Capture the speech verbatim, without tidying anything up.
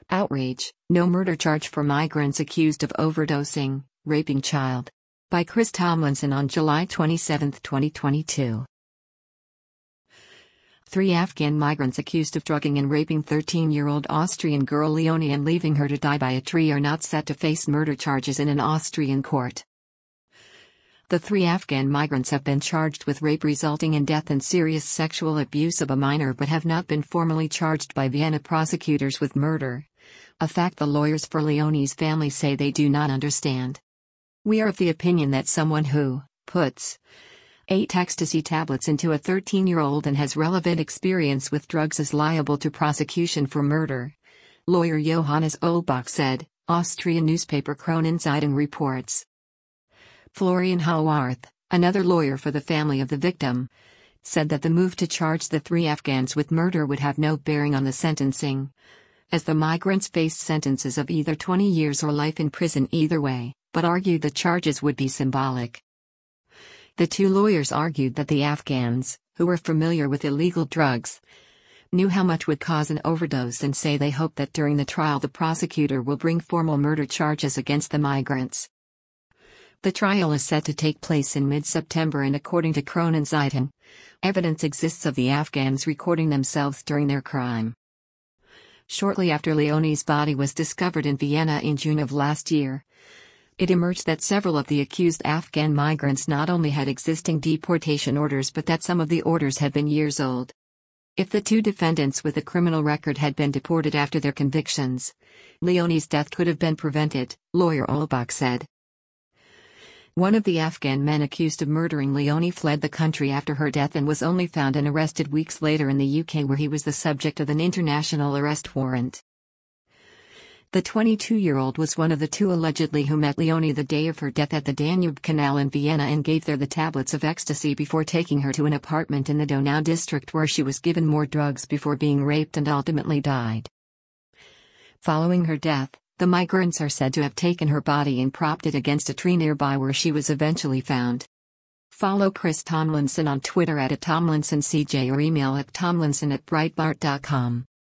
Outrage, no murder charge for migrants accused of overdosing, raping child. By Chris Tomlinson on July twenty-seventh, twenty twenty-two. Three Afghan migrants accused of drugging and raping thirteen-year-old Austrian girl Leonie and leaving her to die by a tree are not set to face murder charges in an Austrian court. The three Afghan migrants have been charged with rape resulting in death and serious sexual abuse of a minor but have not been formally charged by Vienna prosecutors with murder, a fact the lawyers for Leonie's family say they do not understand. "We are of the opinion that someone who puts eight ecstasy tablets into a thirteen-year-old and has relevant experience with drugs is liable to prosecution for murder," lawyer Johannes Olbach said, Austrian newspaper Kronenzeitung reports. Florian Howarth, another lawyer for the family of the victim, said that the move to charge the three Afghans with murder would have no bearing on the sentencing, as the migrants faced sentences of either twenty years or life in prison either way, but argued the charges would be symbolic. The two lawyers argued that the Afghans, who were familiar with illegal drugs, knew how much would cause an overdose and say they hope that during the trial the prosecutor will bring formal murder charges against the migrants. The trial is set to take place in mid-September and according to Kronenzeitung, evidence exists of the Afghans recording themselves during their crime. Shortly after Leonie's body was discovered in Vienna in June of last year, it emerged that several of the accused Afghan migrants not only had existing deportation orders but that some of the orders had been years old. If the two defendants with a criminal record had been deported after their convictions, Leonie's death could have been prevented, lawyer Olbach said. One of the Afghan men accused of murdering Leonie fled the country after her death and was only found and arrested weeks later in the U K, where he was the subject of an international arrest warrant. The twenty-two-year-old was one of the two allegedly who met Leonie the day of her death at the Danube Canal in Vienna and gave her the tablets of ecstasy before taking her to an apartment in the Donau district where she was given more drugs before being raped and ultimately died. Following her death, the migrants are said to have taken her body and propped it against a tree nearby where she was eventually found. Follow Chris Tomlinson on Twitter at Tomlinson C J or email at tomlinson at breitbart dot com.